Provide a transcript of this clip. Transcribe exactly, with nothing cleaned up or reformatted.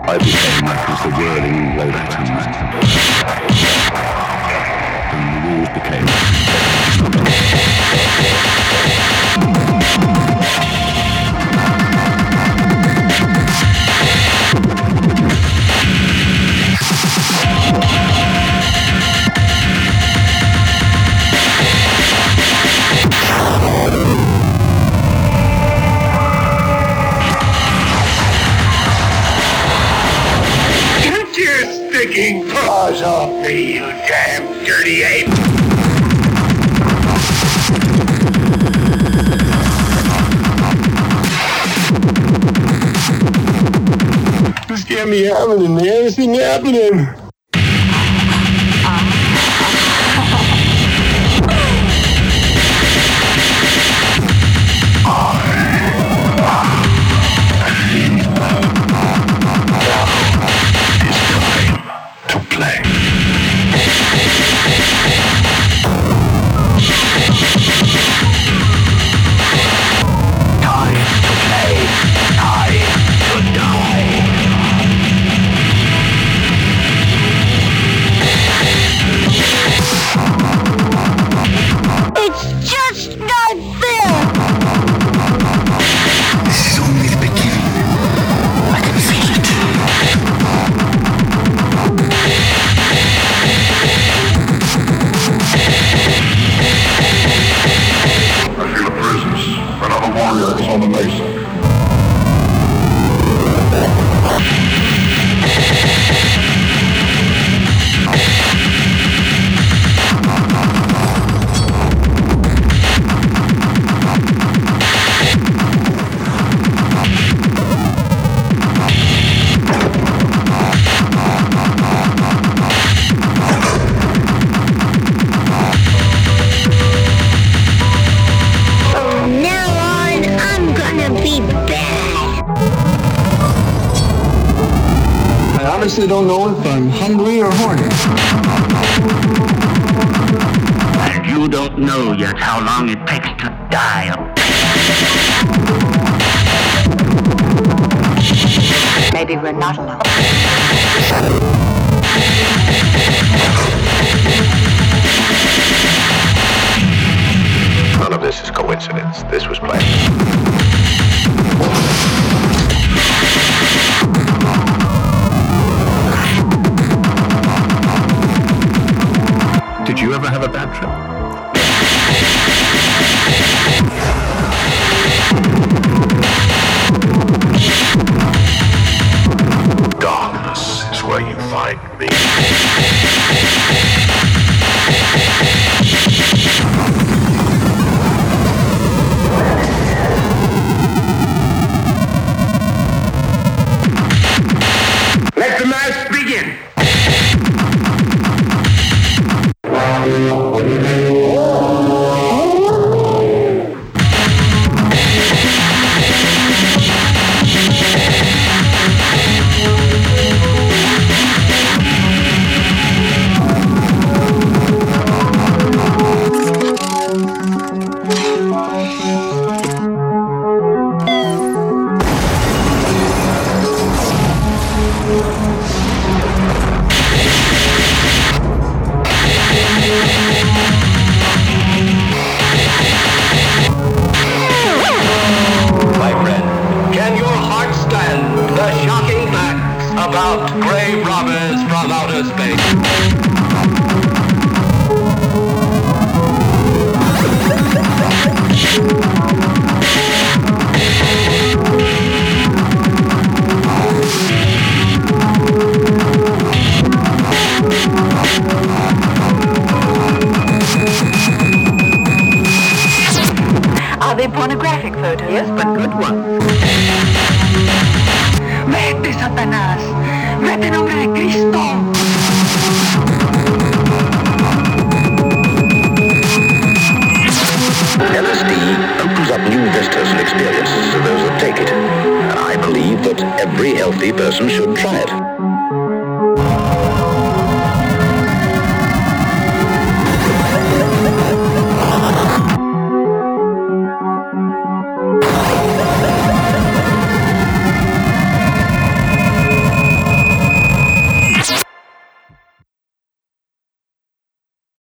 I became what was the whirling low atoms. And the rules became Sticking paws off me, you damn dirty ape! This can't be happening, man. This isn't happening. On the mesa. I honestly don't know if I'm hungry or horny. And you don't know yet how long it takes to die. Maybe we're not alone. None of this is coincidence. This was planned. Did you ever have a bad trip? Darkness is where you find me. Let the mass begin! About grave robbers from outer space. Are they pornographic photos? Yes, but good ones. Vete, Satanás. Vete en nombre de Cristo. L S D opens up new vistas and experiences to those that take it. And I believe that every healthy person should try it.